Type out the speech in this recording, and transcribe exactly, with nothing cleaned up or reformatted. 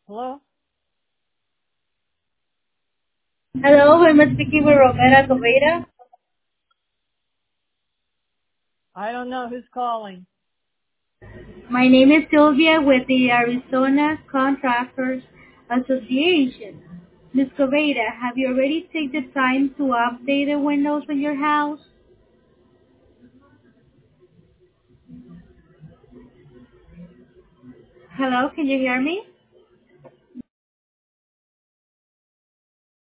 Hello? Hello, I'm speaking with Romera Covera. I don't know who's calling. My name is Sylvia with the Arizona Contractors Association. Miz Covera, have you already taken the time to update the windows in your house? Hello, can you hear me?